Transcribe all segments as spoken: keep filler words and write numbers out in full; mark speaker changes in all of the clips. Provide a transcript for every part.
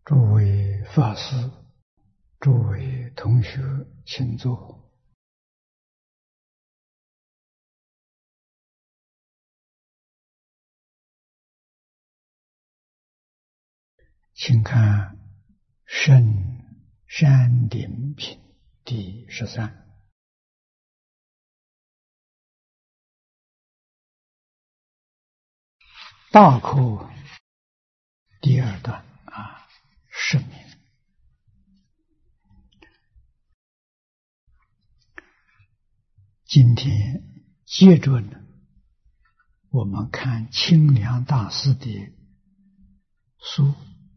Speaker 1: 诸位法师，诸位同学，请坐。请看《圣山顶品》第十三。大课第二段啊，圣名。今天接着呢，我们看清凉大师的书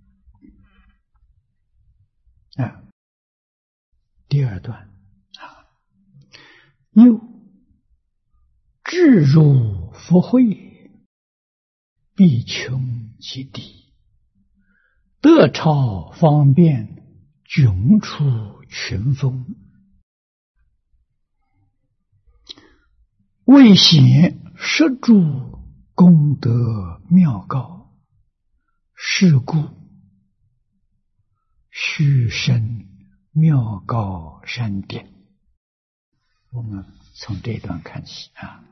Speaker 1: 啊，第二段啊，又至入佛会，必穷其地，得超方便，迥出群峰，为显摄诸功德妙高，是故须生妙高山顶。我们从这一段看起啊。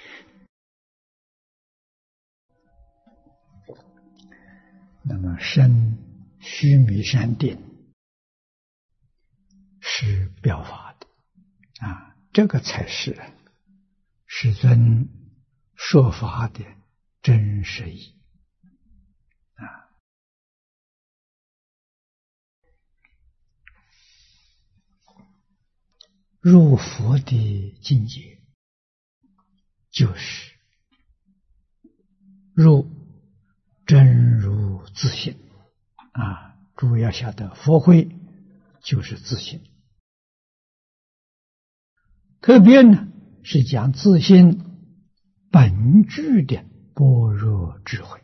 Speaker 1: 那么生须弥山顶是表法的啊，这个才是世尊说法的真实意啊。入佛的境界，就是入真如自性啊！诸位要晓得，佛慧就是自性，特别呢是讲自性本具的般若智慧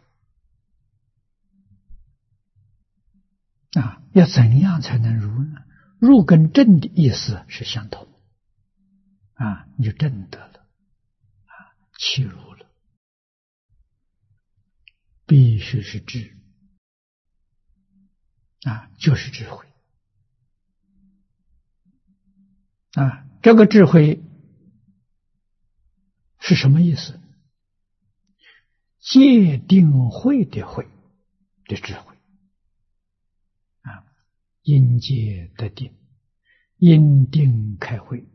Speaker 1: 啊。要怎样才能入呢？入跟证的意思是相同啊，你就证得了啊，契入了。必须是智啊，就是智慧啊。这个智慧是什么意思？戒定慧的慧的智慧啊，因戒得定，因定开慧。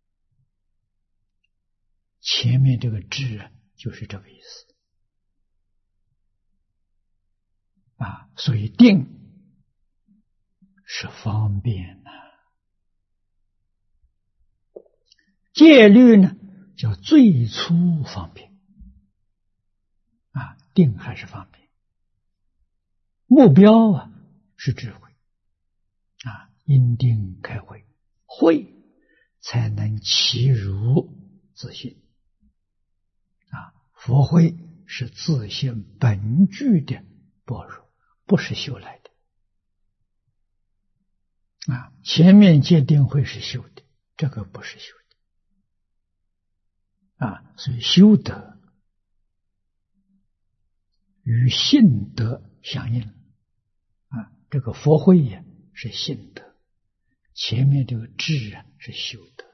Speaker 1: 前面这个智啊，就是这个意思。啊，所以定是方便呐、啊，戒律呢叫最粗方便啊，定还是方便，目标啊是智慧啊，因定开慧，慧才能契入自性啊，佛慧是自性本具的般若。不是修来的啊！前面戒定慧是修的，这个不是修的啊！所以修德与信德相应啊！这个佛慧也是信德，前面这个智啊是修德。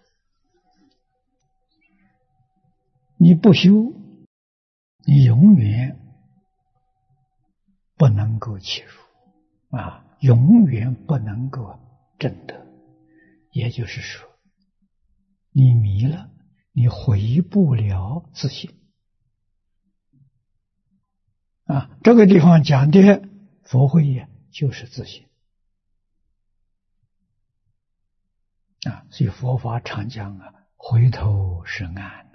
Speaker 1: 你不修，你永远不能够契入啊，永远不能够证得。也就是说，你迷了，你回不了自性啊。这个地方讲的佛慧也就是自性啊，所以佛法常讲啊，回头是岸。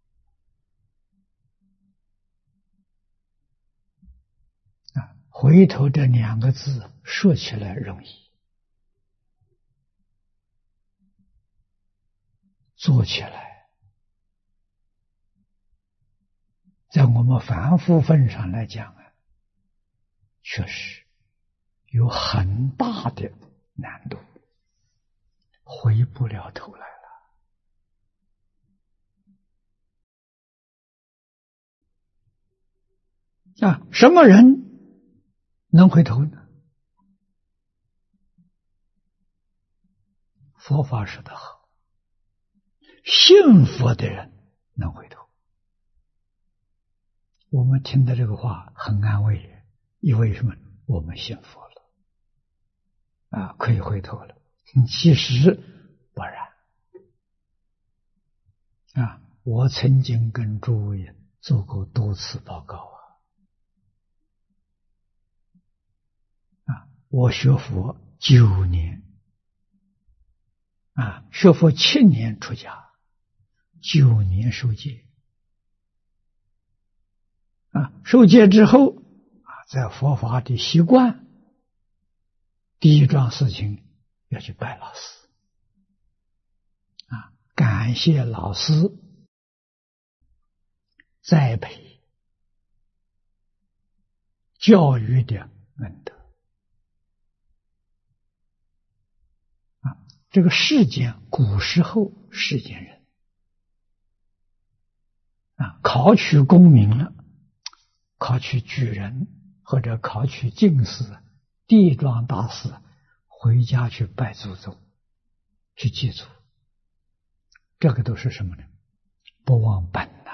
Speaker 1: 回头这两个字说起来容易，做起来，在我们凡夫份上来讲啊，确实有很大的难度，回不了头来了啊！什么人能回头呢？ 佛法说得好，信佛的人能回头。我们听到这个话很安慰，因为什么？我们信佛了，啊，可以回头了。其实不然，啊，我曾经跟诸位做过多次报告啊，啊，我学佛九年，啊，学佛七年出家，九年受戒。啊，受戒之后啊，在佛法的习惯，第一桩事情要去拜老师，啊，感谢老师栽培教育的恩德。啊，这个世间古时候世间人啊，考取功名了。考取举人或者考取进士、地庄大师，回家去拜祖宗，去祭祖，这个都是什么呢？不忘本呐！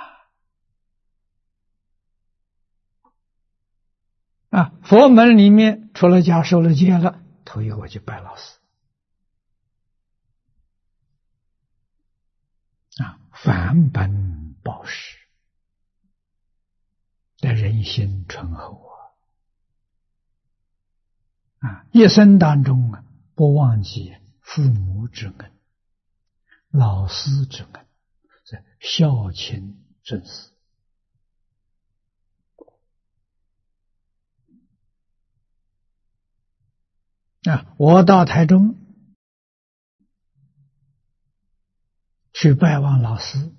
Speaker 1: 啊，佛门里面出了家受了戒了，头一个去拜老师，啊，返本报师。的人心醇厚啊！啊，一生当中啊，不忘记父母之恩、老师之恩，是孝亲尊师。啊，我到台中去拜望老师。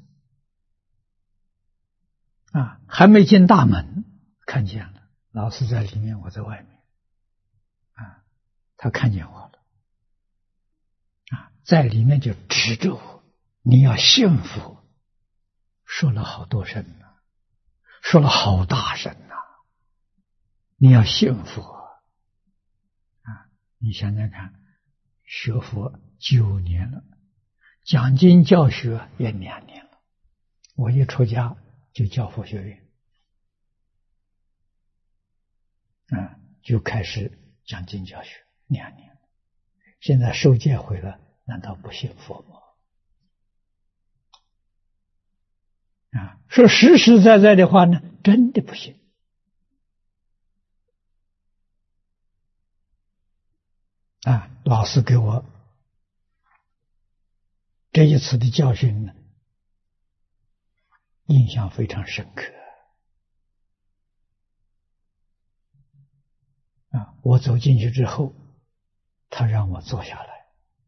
Speaker 1: 啊，还没进大门，看见了老师在里面，我在外面。啊，他看见我了。啊，在里面就指着我，你要信佛，说了好多声呢，说了好大声呐，你要信佛。啊，你想想看，学佛九年了，讲经教学也两年了，我一出家就教佛学院，啊，就开始讲经教学两年。现在受戒回来，难道不信佛吗？啊，说实实在在的话呢，真的不信。啊，老师给我这一次的教训呢，印象非常深刻。啊，我走进去之后，他让我坐下来，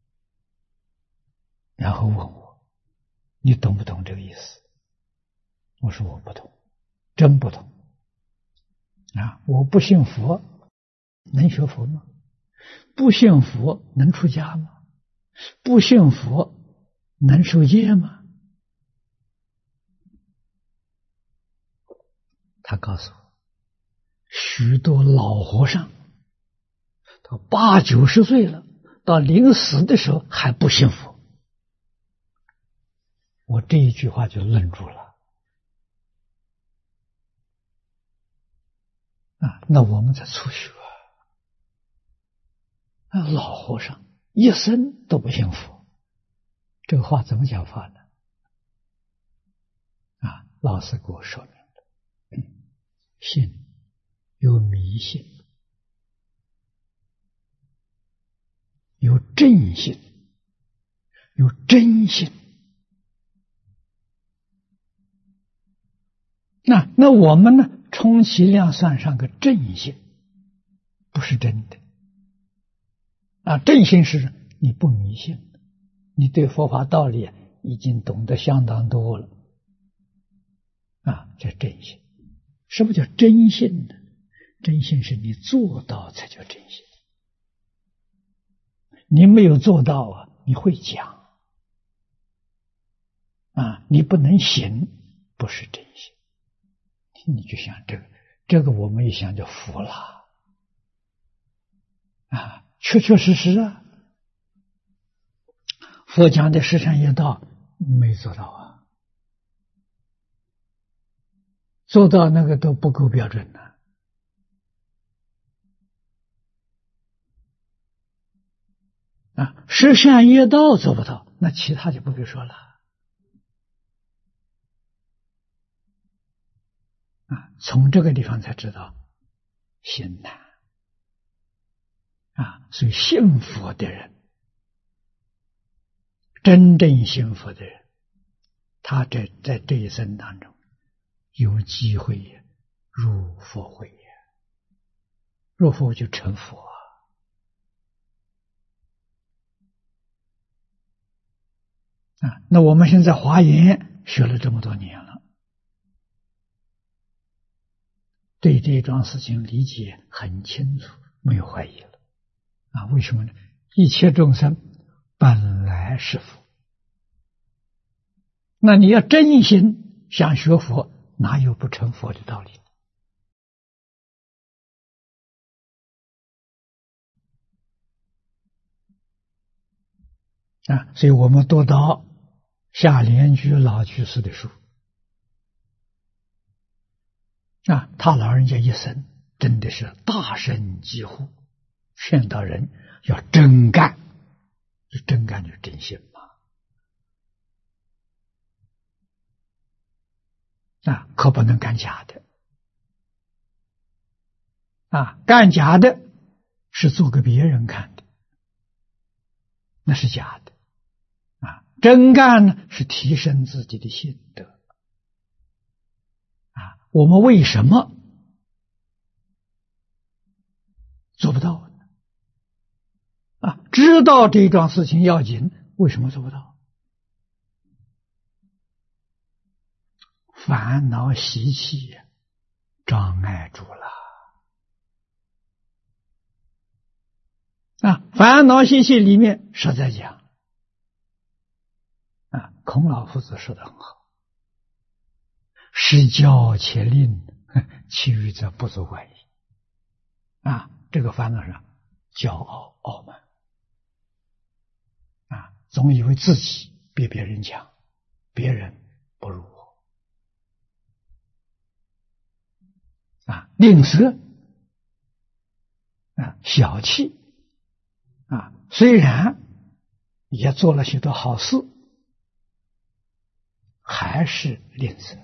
Speaker 1: 然后问我：“你懂不懂这个意思？”我说：“我不懂，真不懂。”啊，我不信佛，能学佛吗？不信佛能出家吗？不信佛能受戒吗？他告诉我，许多老和尚到八九十岁了，到临死的时候还不信佛。我这一句话就愣住了。啊，那我们在初学啊，老和尚一生都不信佛，这个话怎么讲法呢？啊，老师给我说明了，嗯，信有迷信，有正信，有真信。那那我们呢？充其量算上个正信，不是真的。啊，正信是你不迷信，你对佛法道理已经懂得相当多了。啊，这正信。什么叫真信呢？真信是你做到才叫真信。你没有做到啊，你会讲。啊，你不能行，不是真信。你就想这个，这个我们一想就服了。啊，确确实实啊。 佛讲的十善业道没做到啊，做到那个都不够标准的啊。十善业道做不到，那其他就不必说了啊。从这个地方才知道心难啊，所以信佛的人，真正信佛的人，他在在这一生当中有机会入佛会，入佛就成佛啊。那我们现在华严学了这么多年了，对这桩事情理解很清楚，没有怀疑了啊。为什么呢？一切众生本来是佛，那你要真心想学佛，哪有不成佛的道理啊？所以我们多读下莲居老居士的书啊，他老人家一生真的是大声疾呼，劝导人要真干，真干就是真心嘛啊，可不能干假的啊，干假的是做给别人看的，那是假的啊。真干呢是提升自己的心得啊。我们为什么做不到呢？啊，知道这桩事情要紧，为什么做不到？烦恼习气障碍住了啊！烦恼习气里面实在讲啊，孔老夫子说的很好，是教且令，其余则不足怪矣啊。这个烦恼上骄傲傲慢啊，总以为自己比别人强，别人不如我啊，吝啬啊，小气啊，虽然也做了许多好事，还是吝啬。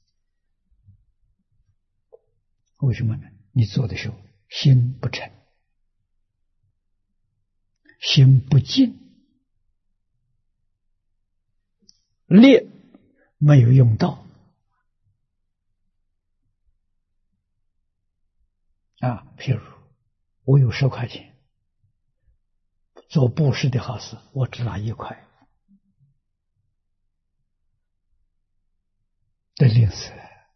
Speaker 1: 为什么呢？你做的时候心不诚，心不静，力没有用到啊。譬如我有十块钱，做布施的好事，我只拿一块，这吝啬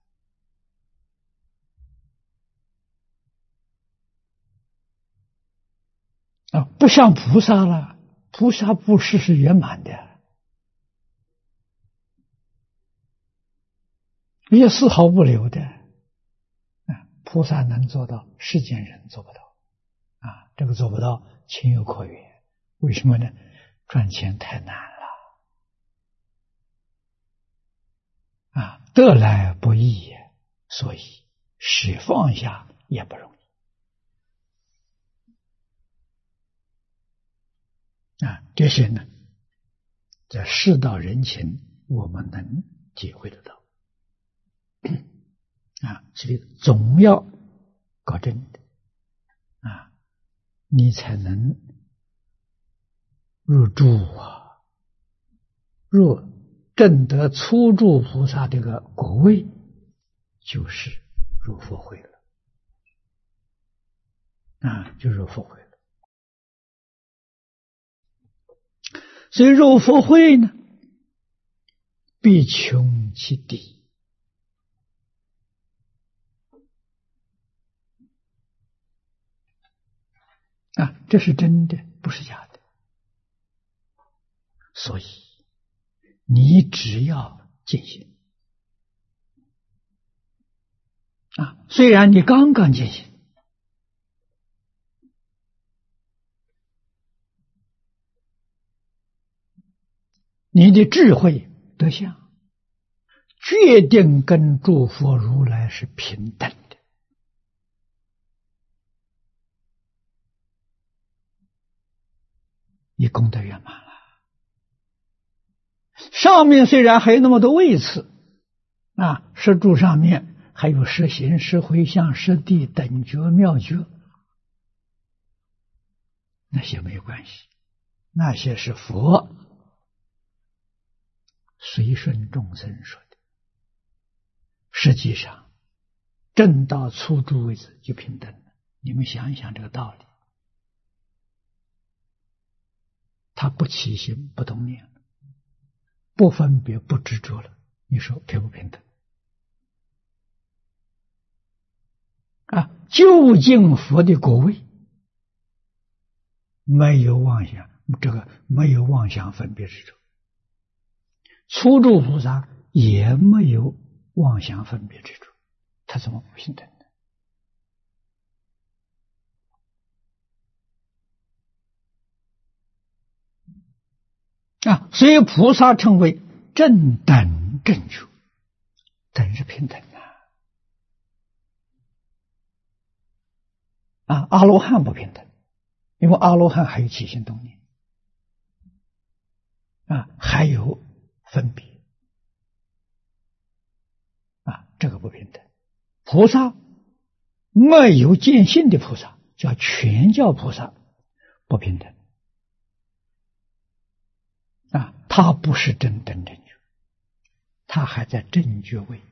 Speaker 1: 啊，不像菩萨了，菩萨布施是圆满的，也丝毫不留的啊。菩萨能做到，世间人做不到啊，这个做不到，情有可原。为什么呢？赚钱太难了啊，得来不易，所以使放下也不容易啊。这些呢，在世道人情，我们能体会得到啊，所以总要搞真的啊，你才能入住啊，入证得初住菩萨这个果位，就是入佛会了啊，就入佛会了。所以入佛会呢，必穷其底啊，这是真的，不是假的。所以你只要进行啊，虽然你刚刚进行， 你的智慧德相，决定跟诸佛如来是平等的。你功德圆满了。上面虽然还有那么多位次啊，十住上面还有十行、十回向、十地、等觉、妙觉，那些没有关系，那些是佛随顺众生说的。实际上正到初住位置就平等了。你们想一想这个道理，他不起心不动念，不分别不执着了，你说平不平等啊？究竟佛的果位没有妄想，这个没有妄想分别执着，初住菩萨也没有妄想分别执着，他怎么不平等呢？啊，所以菩萨称为正等正觉，等是平等的。啊，阿罗汉不平等，因为阿罗汉还有起心动念，啊，还有分别，啊，这个不平等。菩萨没有见性的菩萨叫全教菩萨，不平等。啊，他不是正等正觉，他还在正觉位。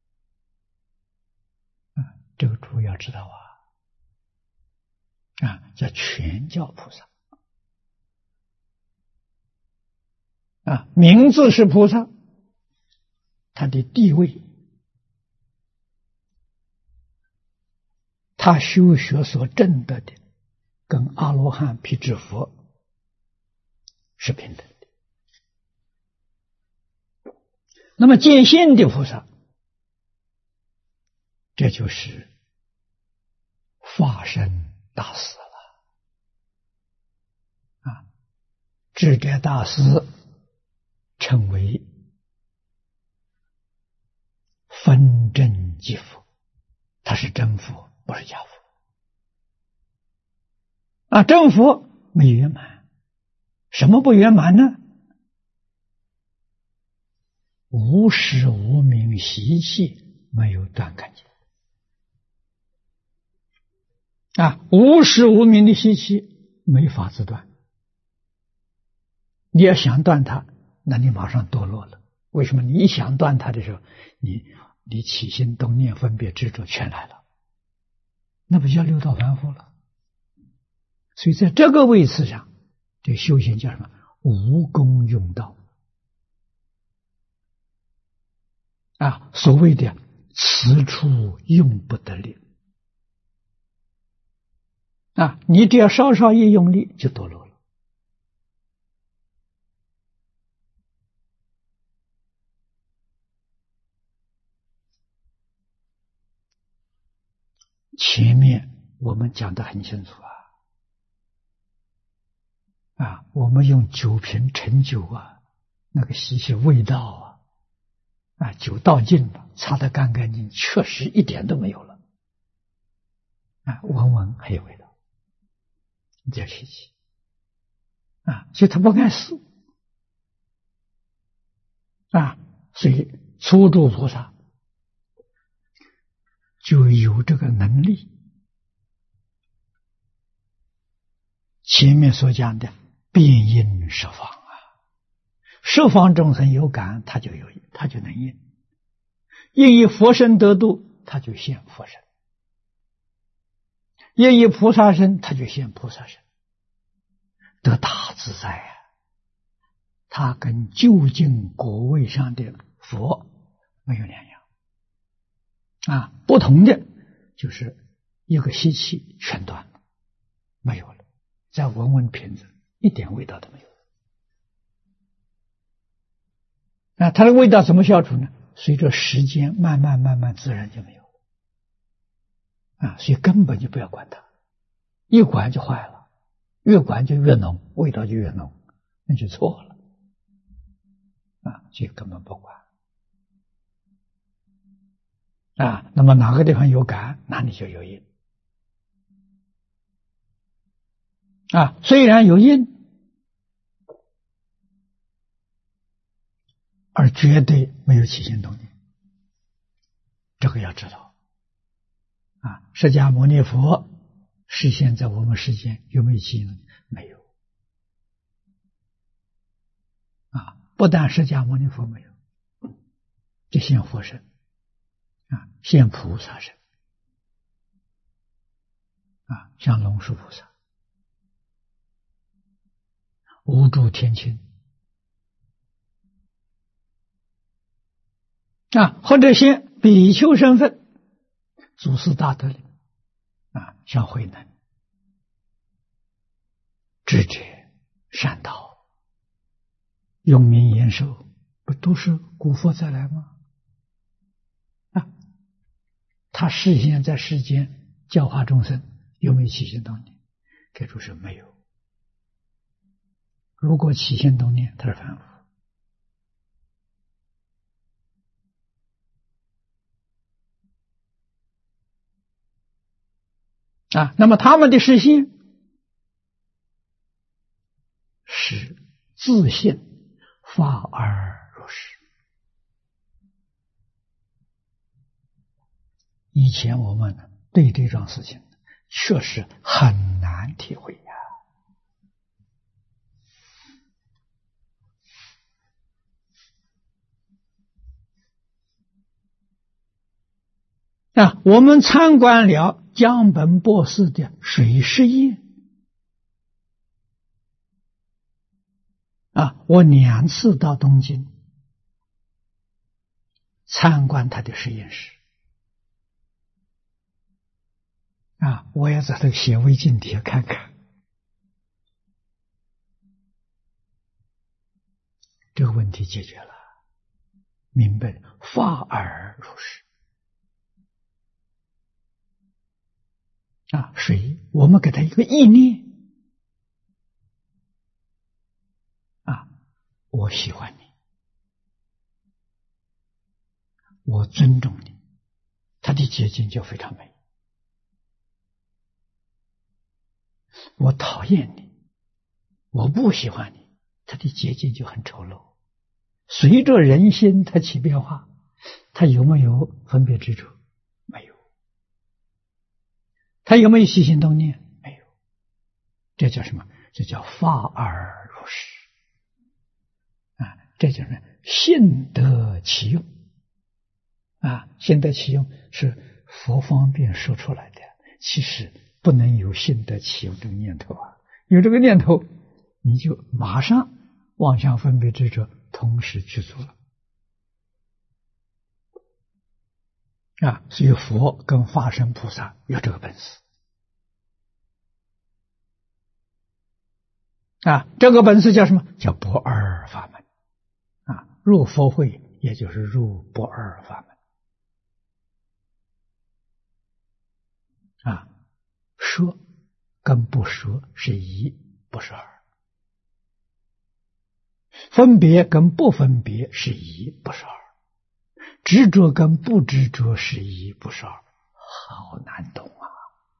Speaker 1: 啊，这个主要知道啊。啊，叫全教菩萨。啊，名字是菩萨，他的地位，他修学所证得的，跟阿罗汉、辟支佛是平等的。那么见性的菩萨，这就是法身大师了。啊，智者大师称为分真即佛，他是真佛，不是假佛。啊，真佛没圆满，什么不圆满呢？无始无明习气没有断干净。啊，无始无明的习气没法子断。你要想断它，那你马上堕落了。为什么？你一想断它的时候，你你起心动念分别执着全来了，那不叫六道凡夫了。所以在这个位置上，这修行叫什么？无功用道。啊，所谓的此处用不得力。啊，你只要稍稍一用力就堕落了。前面我们讲得很清楚啊，啊，我们用酒瓶盛酒啊，那个吸些味道啊。啊，酒倒尽了，擦得干干净，确实一点都没有了。啊，闻闻还有味道，这稀奇。啊，所以他不碍事。啊，所以初住菩萨就有这个能力。前面所讲的变因十方。十方众生有感，他就有，他就能应。应以佛身得度，他就现佛身；应以菩萨身，他就现菩萨身。得大自在啊！他跟究竟果位上的佛没有两样啊。不同的就是一个吸气全断了，没有了，再闻闻瓶子，一点味道都没有。那它的味道怎么消除呢？随着时间慢慢慢慢自然就没有了。啊，所以根本就不要管它，一管就坏了，越管就越浓，味道就越浓，那就错了。 啊，就根本不管啊。那么哪个地方有感，哪里就有因啊。虽然有因，而绝对没有起心动念，这个要知道啊。释迦牟尼佛示现在我们世间有没有起心动念？没有啊。不但释迦牟尼佛没有，就现佛身啊，现菩萨身啊，像龙树菩萨、无诸天亲啊，或者现比丘身份，祖师大德里啊，像慧能、智者、善导、永明延寿，不都是古佛再来吗？啊，他示现在世间教化众生，有没有起心动念？给出是没有。如果起心动念，他是凡夫。啊，那么他们的示现是自信发而入实。以前我们对这桩事情确实很难体会呀。啊，我们参观了江本博士的水师宴啊，我两次到东京参观他的实验室啊，我也在这写微信帖看看，这个问题解决了，明白了，发而入实啊，水我们给他一个意念啊，我喜欢你，我尊重你，他的结晶就非常美。我讨厌你，我不喜欢你，他的结晶就很丑陋。随着人心它起变化，他有没有分别执着？没有。他有没有起心动念？没有。这叫什么？这叫发而入实啊！这叫什么？信得其用啊！信得其用是佛方便说出来的，其实不能有信得其用这个念头啊！有这个念头，你就马上妄想分别执着同时去做了啊！所以佛跟法身菩萨有这个本事啊！这个本事叫什么？叫不二法门啊！入佛会也就是入不二法门啊！说跟不说是一，不是二；分别跟不分别是一，不是二；执着跟不执着是一，不是二。好难懂啊，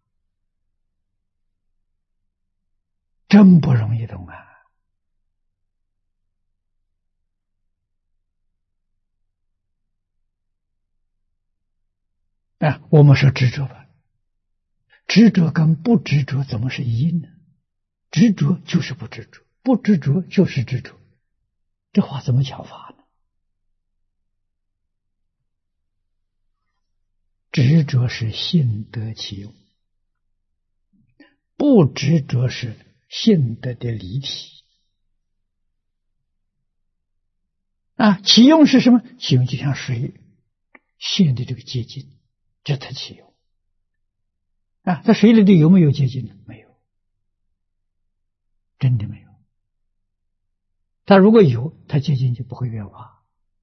Speaker 1: 真不容易懂啊！啊，我们说执着吧，执着跟不执着怎么是一呢？执着就是不执着，不执着就是执着，这话怎么讲法呢？执着是信得其用，不执着是信得的离体啊。其用是什么？其用就像水现的这个结晶，这才其用啊。在水里头有没有结晶呢？没有，真的没有。它如果有，它结晶就不会变化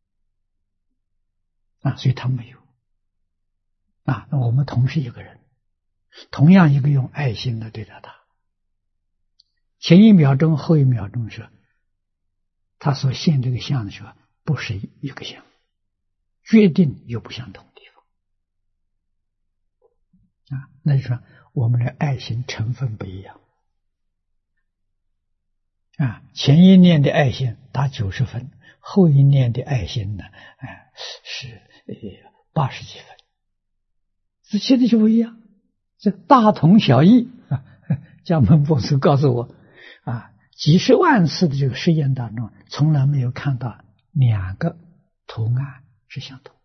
Speaker 1: 啊，所以它没有啊。那我们同是一个人，同样一个用爱心的对待他，前一秒钟后一秒钟是他所现这个相的时候， 不是一个相，决定有不相同的地方啊。那就说我们的爱心成分不一样啊，前一念的爱心打九十分，后一念的爱心呢，哎，是呃八十几分，这现在就不一样，这大同小异啊。江门博士告诉我啊，几十万次的这个实验当中，从来没有看到两个图案是相同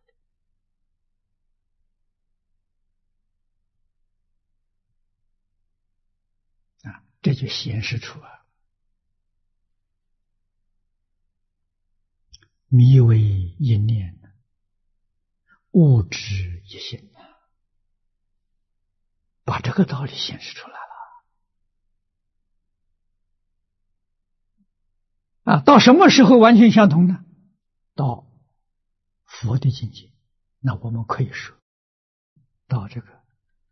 Speaker 1: 的啊，这就显示出啊，迷为一念，物质一心，把这个道理显示出来了啊。到什么时候完全相同呢？到佛的境界，那我们可以说到这个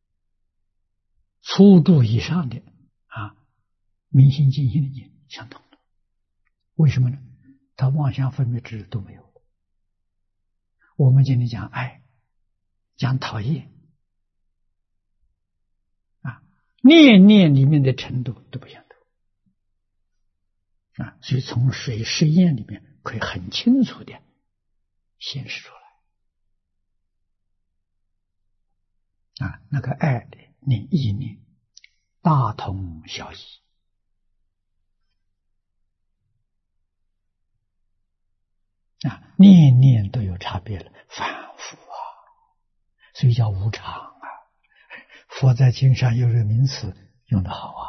Speaker 1: 初度以上的啊明心见性的境相同了。为什么呢？他妄想分别执都没有。我们今天讲爱，讲讨厌啊，念念里面的程度都不相同啊，所以从水实验里面可以很清楚的显示出来啊，那个爱的念意念大同小异啊，念念都有差别了，反复啊，所以叫无常啊。佛在经上有个名词用得好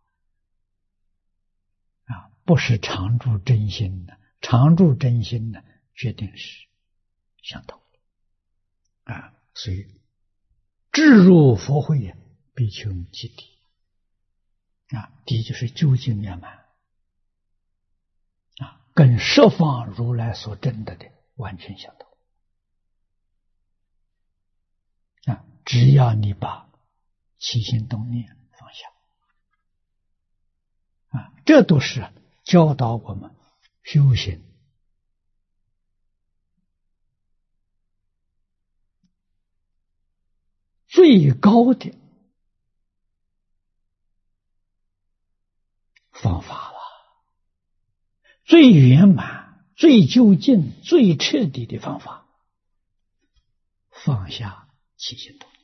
Speaker 1: 啊，啊，不是常住真心的，常住真心的决定是相同的啊。所以至入佛慧必求其地啊，地就是究竟圆满啊，跟十方如来所证得的完全相同啊。只要你把起心动念放下啊，这都是教导我们修行最高的方法了，最圆满、最究竟、最彻底的方法。放下起心动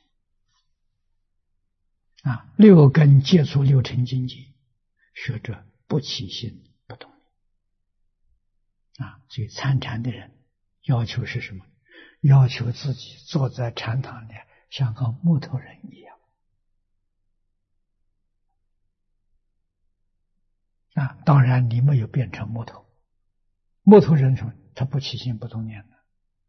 Speaker 1: 念啊，六根接触六尘境界，学着不起心不动念啊。所以参禅的人要求是什么？要求自己坐在禅堂里像个木头人一样啊。当然你没有变成木头，木头人什么？他不起心不动念的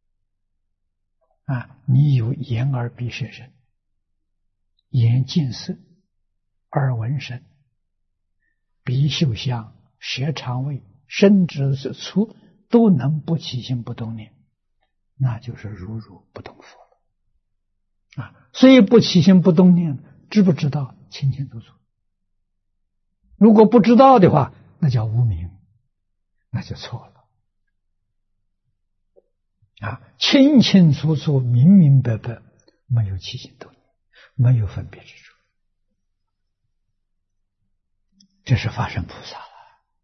Speaker 1: 啊。你有眼耳鼻舌身，眼见色，耳闻声，鼻嗅香，舌尝味，身知触，都能不起心不动念，那就是如如不动佛了啊。所以不起心不动念，知不知道？清清楚楚。如果不知道的话，那叫无明，那就错了啊。清清楚楚、明明白白，没有起心动念，没有分别之处，这是法身菩萨了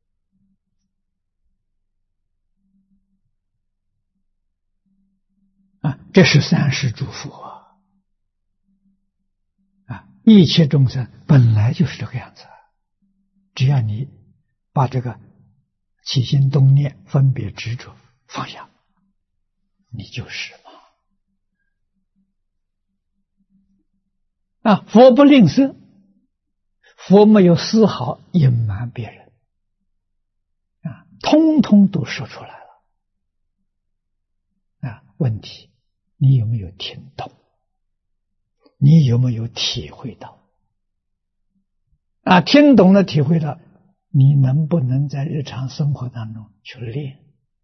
Speaker 1: 啊。这是三世诸佛啊，啊，一切众生本来就是这个样子，只要你把这个起心动念、分别执着放下，你就是嘛。啊，佛不吝啬，佛没有丝毫隐瞒别人啊，通通都说出来了啊。问题你有没有听懂？你有没有体会到？啊，听懂了，体会到，你能不能在日常生活当中去练？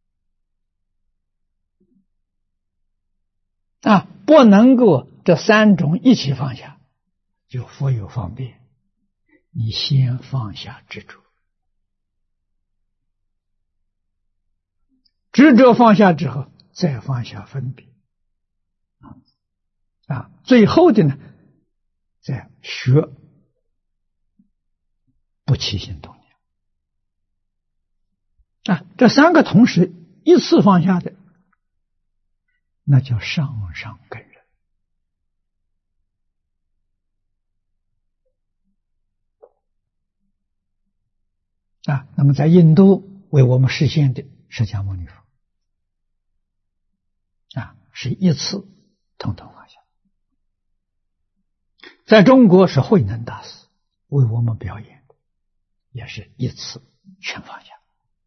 Speaker 1: 啊，不能够这三种一起放下，就佛有方便，你先放下执着， 执着放下之后，再放下分别。啊，最后的呢，在学不起心动念。啊，这三个同时一次放下的，那叫上上根人。啊，那么在印度为我们实现的释迦牟尼佛，啊，是一次统统放下。在中国是慧能大师为我们表演的，也是一次全放下。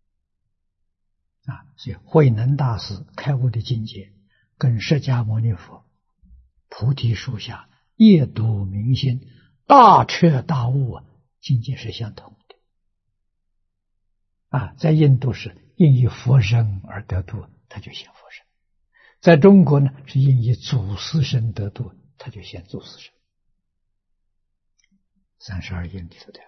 Speaker 1: 啊，所以慧能大师开悟的境界，跟释迦牟尼佛菩提树下夜读明心、大彻大悟啊，境界是相同的。啊，在印度是因以佛身而得度，他就现佛身；在中国呢，是因以祖师身得度，他就现祖师身。三十二应里头的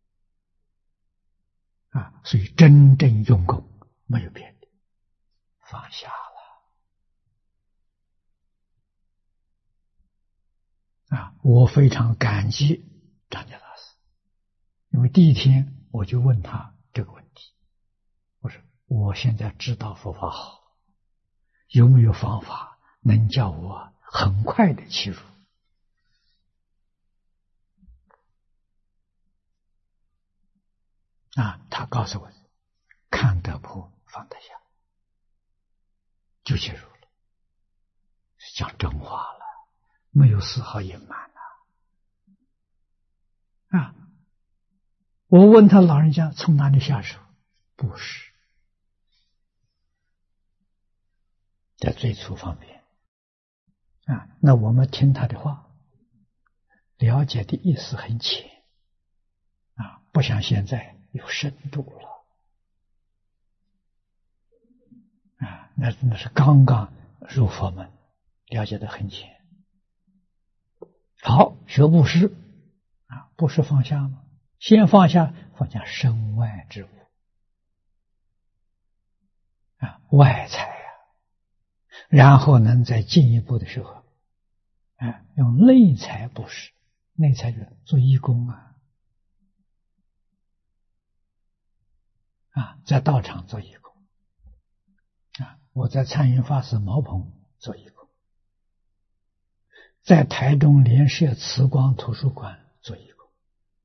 Speaker 1: 啊，所以真正用功没有别的，放下了啊！我非常感激张家大师，因为第一天我就问他这个问题，我说我现在知道佛法好，有没有方法能叫我很快的切入？啊，他告诉我，看得破放得下，就切入了，讲真话了，没有丝毫隐瞒了。啊，我问他老人家从哪里下手，不是在最初方面。啊，那我们听他的话，了解的意思很浅，啊，不像现在有深度了。啊，那那是刚刚入佛门，了解的很浅。好，学布施啊，布施放下吗？先放下，放下身外之物啊，外财啊，然后能再进一步的时候，啊，用内财布施，内财就是做义工啊，啊，在道场做义工。啊，我在参云法师茅棚做义工，在台中莲社慈光图书馆做义工。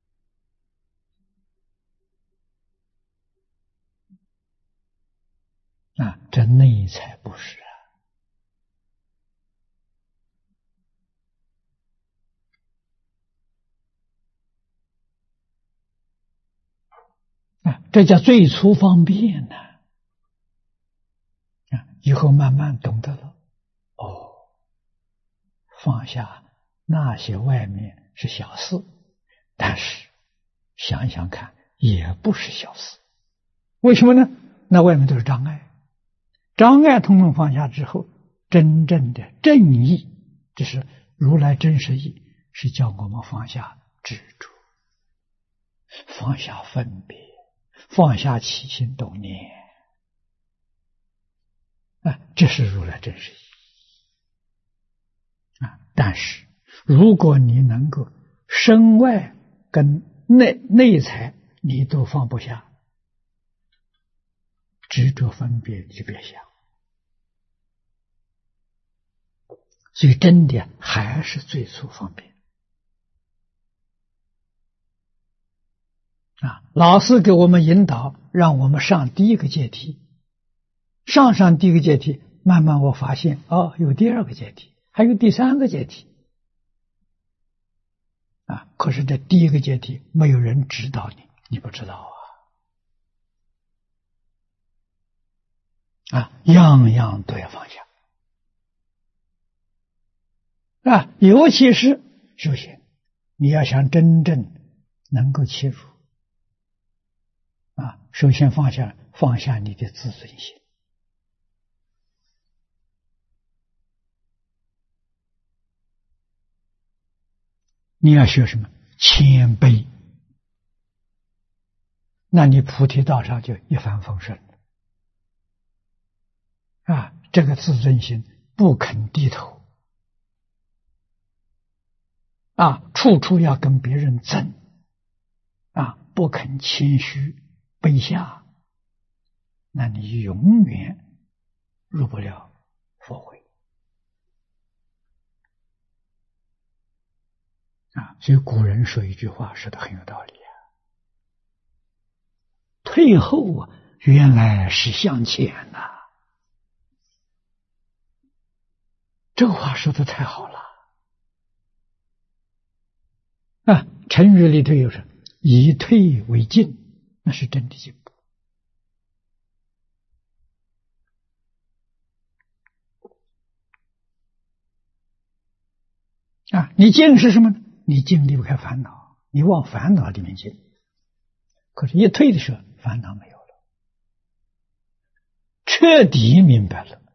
Speaker 1: 啊，这内财布施啊，啊，这叫最初方便呢。啊，以后慢慢懂得了，哦，放下那些外面是小事，但是想想看，也不是小事。为什么呢？那外面都是障碍，障碍统统放下之后，真正的正义，这是如来真实义，是叫我们放下执着，放下分别，放下起心动念。啊，这是如来真实义啊！但是，如果你能够身外跟内内财你都放不下，执着分别就别想。所以，真的还是最初方便啊！老师给我们引导，让我们上第一个阶梯。上上第一个阶梯，慢慢我发现哦，有第二个阶梯，还有第三个阶梯啊！可是这第一个阶梯没有人指导你，你不知道啊！啊，样样都要放下啊！尤其是修行，你要想真正能够切入啊，首先放下放下你的自尊心。你要学什么？谦卑，那你菩提道上就一帆风顺了。 啊，这个自尊心不肯低头，啊，处处要跟别人争，啊，不肯谦虚卑下，那你永远入不了佛会。啊，所以古人说一句话说的很有道理啊，退后啊，原来是向前呐、啊。这话说的太好了啊！成语里头有说以退为进，那是真的进步啊！你进是什么呢？你进离不开烦恼，你往烦恼里面进。可是，一退的时候，烦恼没有了，彻底明白了。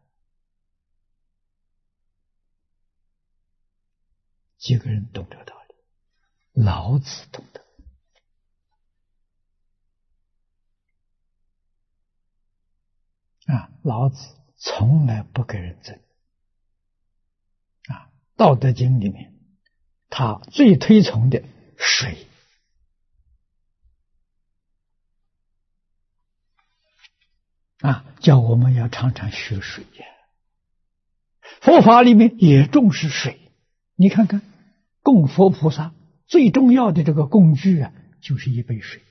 Speaker 1: 几个人懂这个道理？老子懂得啊！老子从来不跟人争啊，《道德经》里面，他最推崇的水啊，叫我们要常常学水呀。佛法里面也重视水，你看看供佛菩萨最重要的这个工具啊，就是一杯水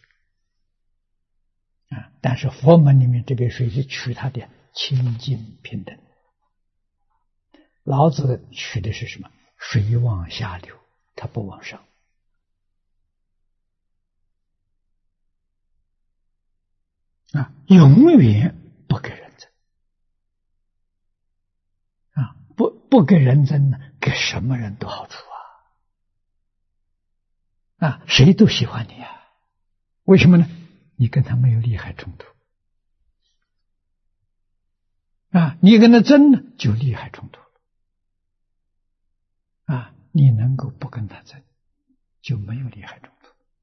Speaker 1: 啊。但是佛门里面这杯水是取它的清净平等，老子取的是什么？水往下流，它不往上啊，永远不给人争啊，不不给人争呢，给什么人都好处啊啊，谁都喜欢你啊，为什么呢？你跟他没有利害冲突啊，你跟他争呢，就利害冲突了啊，你能够不跟他争，就没有利害冲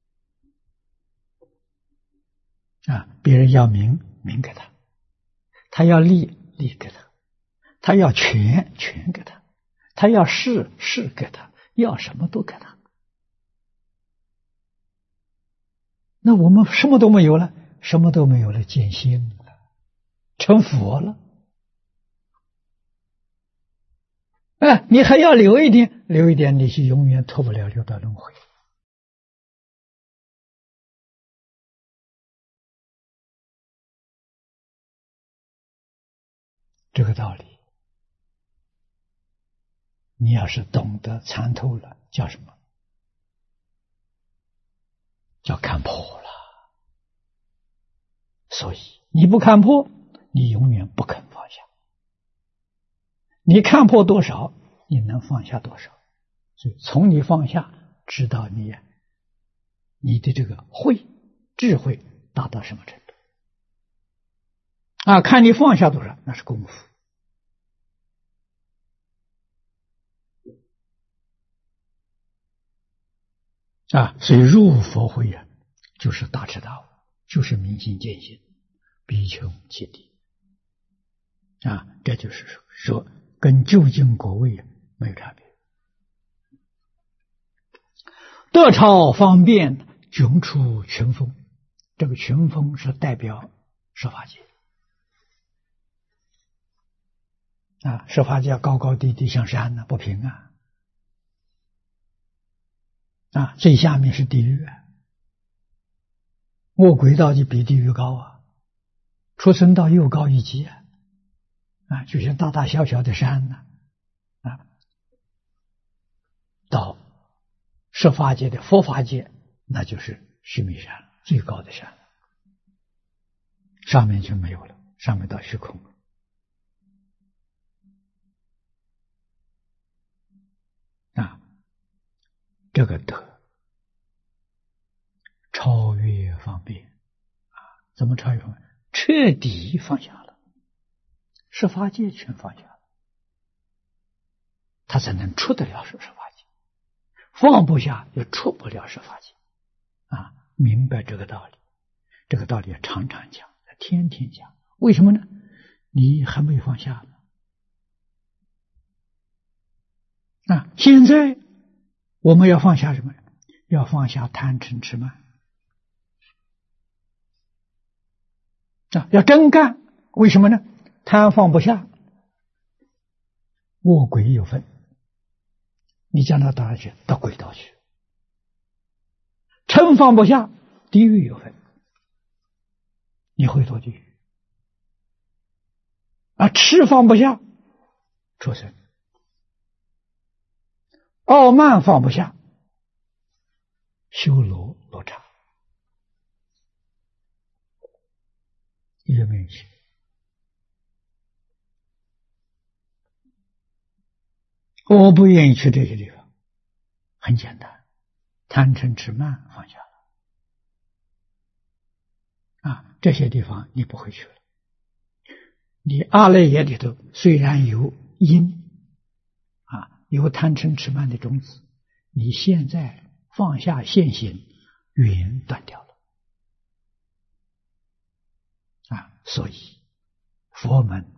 Speaker 1: 突啊。别人要名，名给他；他要利，利给他；他要权，权给他；他要势，势给他；要什么都给他。那我们什么都没有了，什么都没有了，见性了，成佛了。哎，你还要留一点，留一点，你是永远脱不了六道轮回。这个道理，你要是懂得参透了，叫什么？叫看破了。所以你不看破，你永远不肯放下。你看破多少，你能放下多少。所以从你放下，知道你你的这个慧智慧达到什么程度啊？看你放下多少，那是功夫啊。所以入佛慧啊，就是大彻大悟，就是明心见性，比穷其地啊。这就是说跟究竟果位没有差别。得超方便，迥出群峰。这个群峰是代表十法界啊，十法界高高低低像山呢、啊，不平啊啊，最下面是地狱啊，卧轨道就比地狱高啊，出生道又高一级啊啊，就像大大小小的山呢 啊, 啊，到十法界的佛法界，那就是须弥山最高的山，上面就没有了，上面到虚空了啊。这个德超越方便啊，怎么超越方便？彻底放下了，十法界全放下了，他才能出得了十法界，放不下就出不了十法界啊！明白这个道理，这个道理常常讲，天天讲。为什么呢？ 你还没有放下啊！现在我们要放下什么？要放下贪嗔痴慢啊！要真干，为什么呢？贪放不下，恶鬼有份，你将他打下去，到鬼道去；嗔放不下，地狱有份，你会堕地狱。啊，痴放不下，畜生；傲慢放不下，修罗罗刹。你有没有去？我不愿意去这些地方，很简单，贪嗔痴慢放下了啊，这些地方你不会去了。你阿赖耶里头虽然有因啊，有贪嗔痴慢的种子，你现在放下现行，缘断掉了啊。所以佛门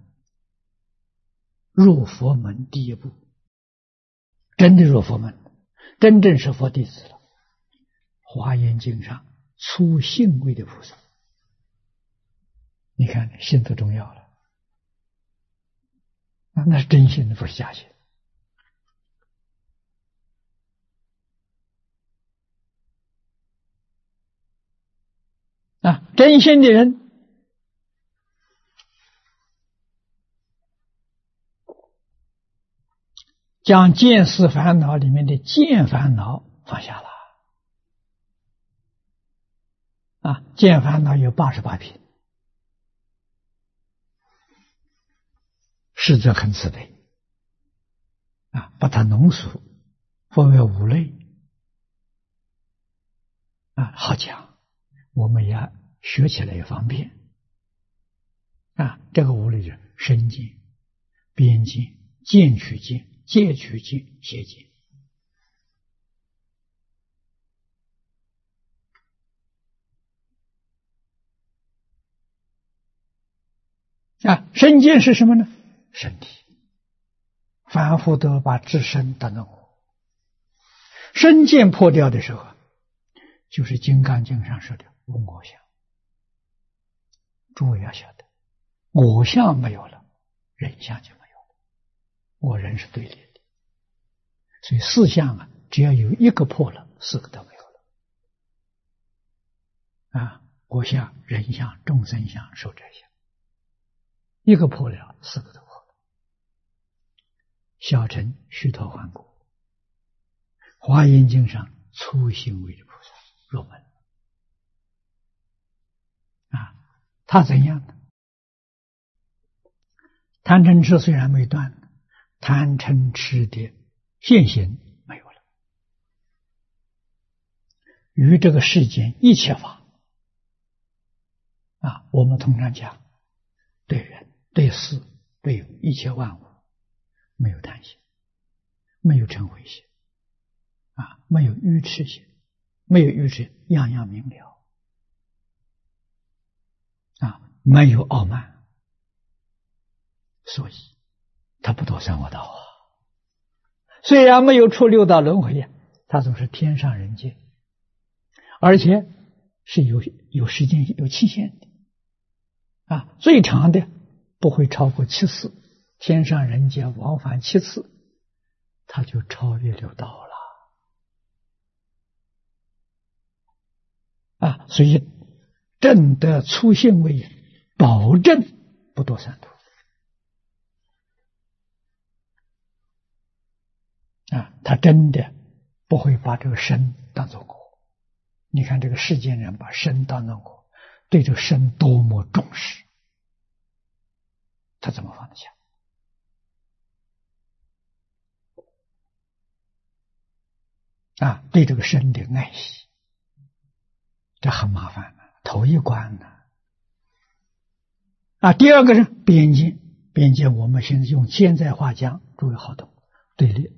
Speaker 1: 入佛门第一步，真的入佛门，真正是佛弟子了。华严经上出信位的菩萨，你看信多重要了。那是真心的，不是假心啊！真心的人，将见思烦恼里面的见烦恼放下了啊！见烦恼有八十八品，实则很慈悲啊，把它浓缩分为五类啊，好讲，我们也学起来也方便啊。这个五类是身见、边见、见取见、戒取见、邪见啊。身见是什么呢？身体，凡夫都把自身当成我。身见破掉的时候，就是《金刚经》上说的无我相。诸位要晓得，我相没有了，人相就没有了。我人是对立的，所以四相啊，只要有一个破了，四个都没有了啊。我相、人相、众生相、寿者相，一个破了，四个都破了。小乘须陀洹果，华严经上初行位的菩萨入门啊，他怎样呢？贪嗔痴虽然没断，贪嗔痴的现行没有了，于这个世间一切法啊，我们通常讲对人、对事、对一切万物没有贪心，没有嗔恚心啊，没有愚痴心，没有愚痴，样样明了啊，没有傲慢，所以他不堕三恶道啊。虽然没有出六道轮回呀，他总是天上人间，而且是有有时间有期限的啊，最长的不会超过七次，天上人间往返七次，他就超越六道了啊！所以证得初信位，保证不堕三途啊！他真的不会把这个身当作我。你看这个世间人把身当作我，对这个身多么重视，他怎么放得下？啊，对这个身的爱惜，这很麻烦的，头一关呢。啊，第二个是边界，边界我们现在用现在话讲，诸位好懂，对立。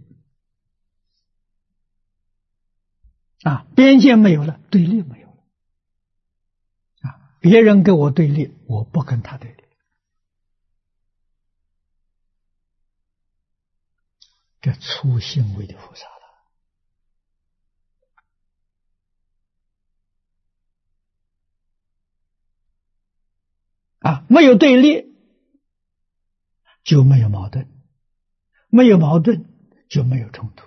Speaker 1: 啊，边界没有了，对立没有了。啊，别人跟我对立，我不跟他对立。 这粗行为的菩萨了啊，没有对立就没有矛盾，没有矛盾就没有冲突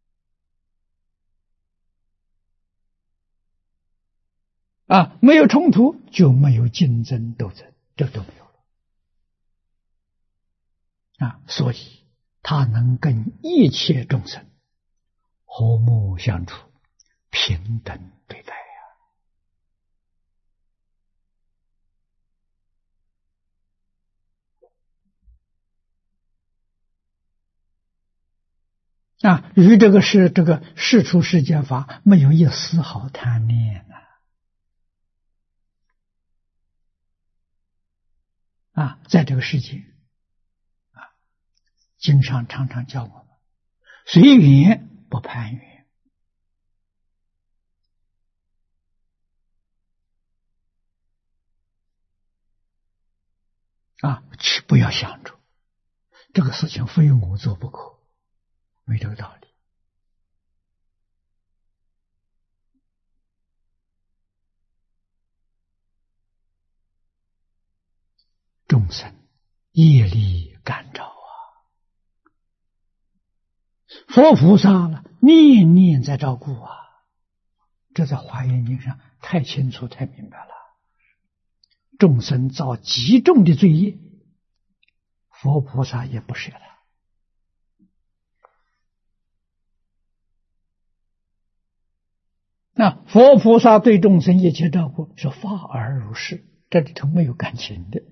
Speaker 1: 啊，没有冲突就没有竞争斗争，这都没有了啊，所以他能跟一切众生和睦相处，平等对待呀、啊。啊，与这个是这个世出世间法没有一丝毫贪念呐。啊，在这个世界啊，经上常常教我们随缘不攀缘啊，不要想着这个事情非我做不可，没这个道理。众生业力感召啊，佛菩萨了，念念在照顾啊，这在华严经上太清楚太明白了。众生造极重的罪业，佛菩萨也不舍了。那佛菩萨对众生一切照顾是法而如是，这里头没有感情的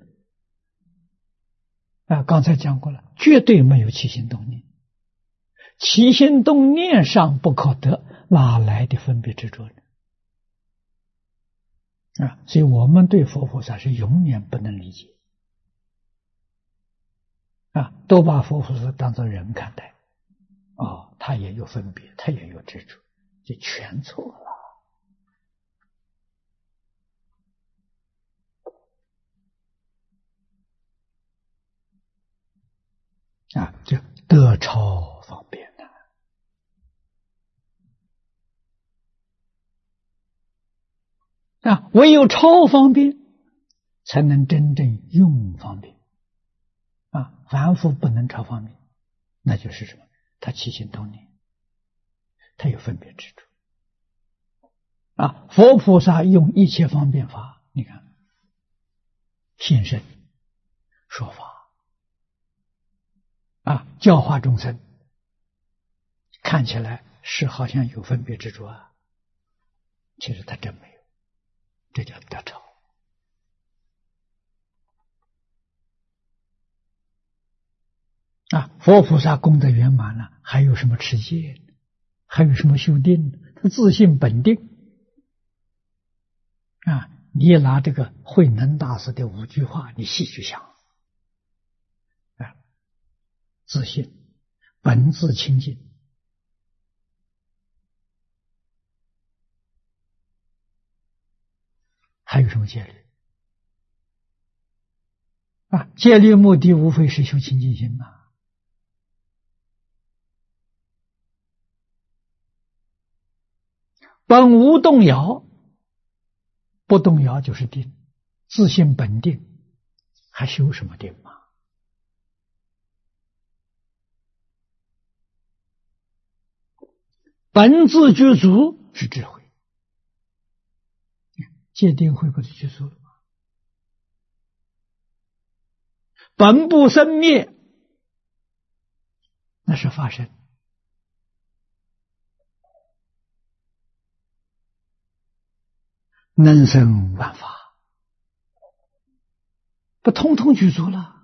Speaker 1: 啊。刚才讲过了，绝对没有起心动念，起心动念上不可得，哪来的分别执着呢？啊，所以我们对佛菩萨是永远不能理解啊，都把佛菩萨当作人看待，哦，他也有分别，他也有执着，就全错了。啊，就得超方便的啊，唯有超方便，才能真正用方便啊。凡夫不能超方便，那就是什么？他起心动念，他有分别执着啊。佛菩萨用一切方便法，你看，现身说法啊，教化众生，看起来是好像有分别执着啊，其实他真没有，这叫得超啊。佛菩萨功德圆满了，还有什么持戒，还有什么修定？他自性本定啊。你拿这个慧能大师的五句话，你细去想啊，自性本自清净，还有什么戒律啊？戒律目的无非是修清净心嘛。本无动摇，不动摇就是定，自性本定，还修什么定嘛？本自具足是智慧，戒定慧不是具足了吗？本不生灭，那是法身。能生万法，不通通具足了，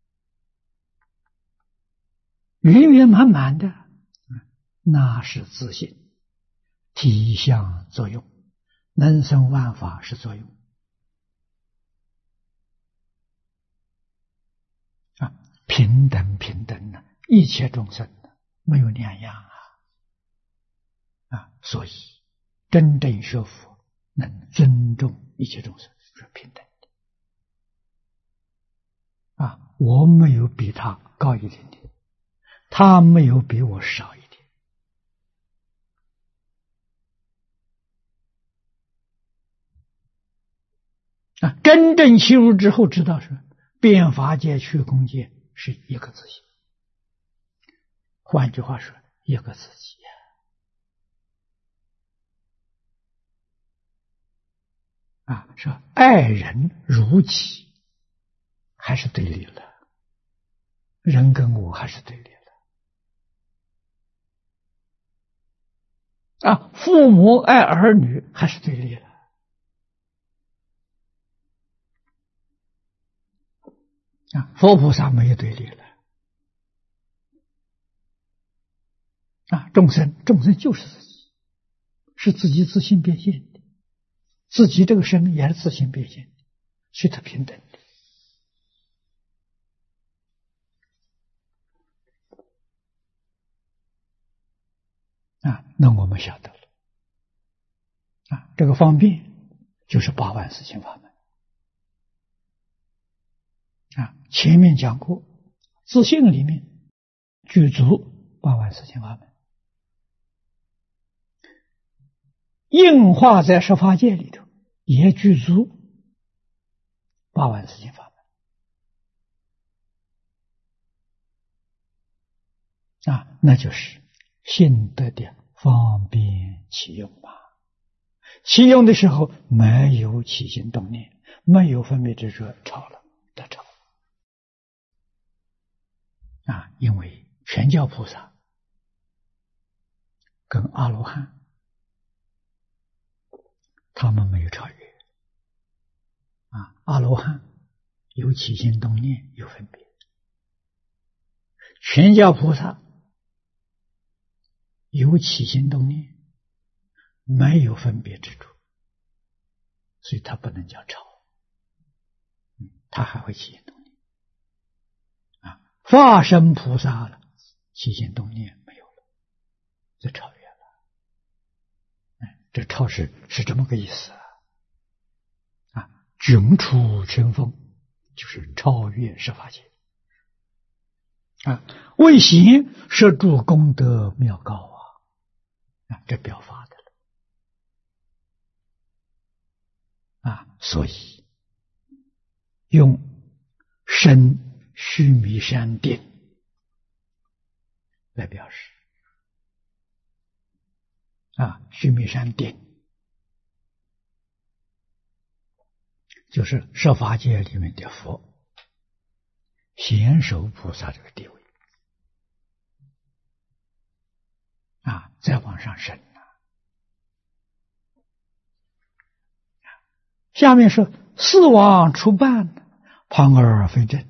Speaker 1: 圆圆满满的，那是自性体相作用，能生万法是作用啊，平等平等的，一切众生没有两样啊啊，所以真正学佛能尊重一切众生是平等的啊，我没有比他高一点点， 他没有比我少一点。啊，真正吸入之后，知道是变法界、虚空界是一个自性。换句话说，一个自己。啊，说爱人如己，还是对立了。人跟我还是对立了。啊，父母爱儿女还是对立了。啊，佛菩萨没有对立了。啊，众生众生就是自己，是自己自性变现的，自己这个身也是自性变现的，所以它平等的。啊，那我们晓得了。啊，这个方便就是八万四千法门。啊，前面讲过，自性里面具足八万四千法门，应化在十法界里头也具足八万四千法门。啊，那就是性德的方便其用嘛。其用的时候没有起心动念，没有分别执着，超了得超。啊，因为全教菩萨跟阿罗汉他们没有超越。啊，阿罗汉有起心动念，有分别；全教菩萨有起心动念，没有分别之处，所以他不能叫超。他还会起心动念。啊，化身菩萨了，起心动念没有了，这超越了。这超是是这么个意思啊！啊，迥出尘风，就是超越十法界。啊，为行摄诸功德妙高啊！啊，这表法的了。啊，所以用身须弥山定来表示。啊，须弥山定就是十法界里面的佛，贤首菩萨这个地位。啊，再往上升啊。下面是四王出办，旁而非正。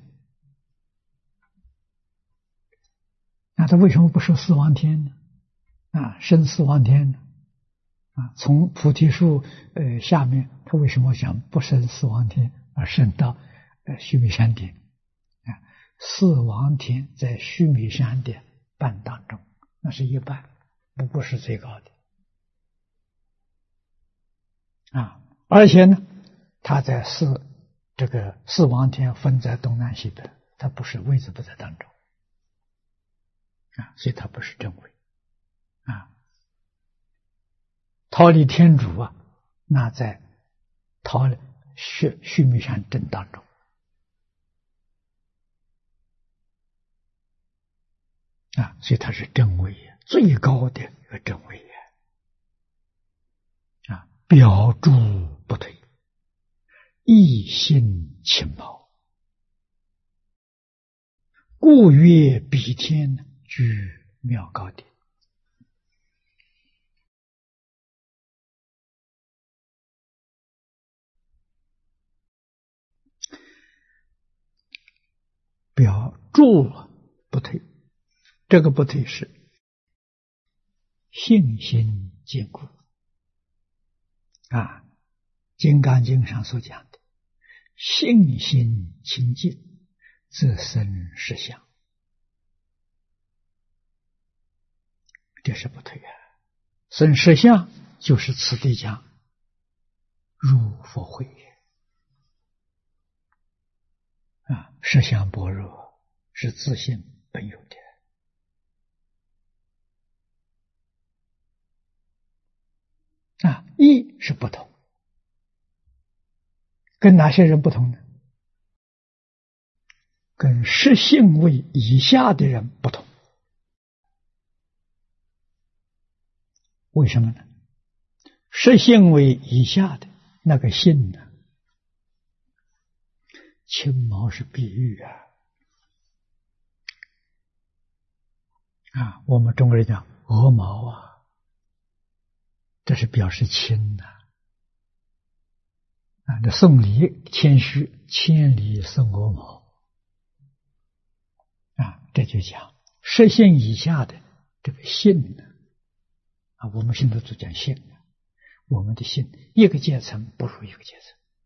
Speaker 1: 那他为什么不说四王天呢？啊，升四王天呢？啊，从菩提树呃下面，他为什么想不升四王天，而升到呃须弥山顶？啊，四王天在须弥山的半当中，那是一半，不过是最高的。啊，而且呢，他在四这个四王天分在东南西北，他不是位置不在当中。啊，所以他不是正位。啊，忉利天主啊，那在忉须须弥山正当中。啊，所以他是正位，最高的一个正位。啊，表诸不退，一心清毛，故曰彼天居妙高顶。表诸不退，这个不退是信心坚固。啊，《金刚经》上所讲的信心清净，则生实相，这是不退啊。生实相就是此地讲入佛慧啊，实相般若是自性本有的。 义是不同，跟哪些人不同呢？跟实性位以下的人不同。为什么呢？实性位以下的那个性呢，青毛是比喻啊。啊，我们中国人讲鹅毛啊，这是表示轻呐。啊，那送礼谦虚，千里送鹅毛。啊，这就讲实性以下的这个性呢。啊，我们现在都讲性呢，我们的性一个阶层不如一个阶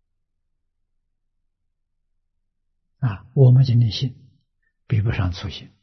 Speaker 1: 层。啊，我们今天性比不上粗性。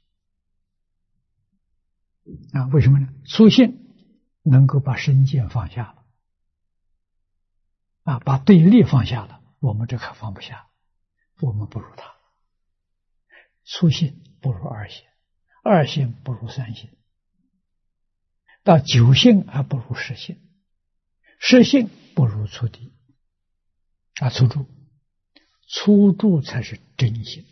Speaker 1: 啊，为什么呢？粗性能够把身见放下了，啊，把对立放下了，我们这可放不下，我们不如他。粗性不如二性，二性不如三性，到九性还不如十性，十性不如粗地，啊，粗住，粗住才是真性。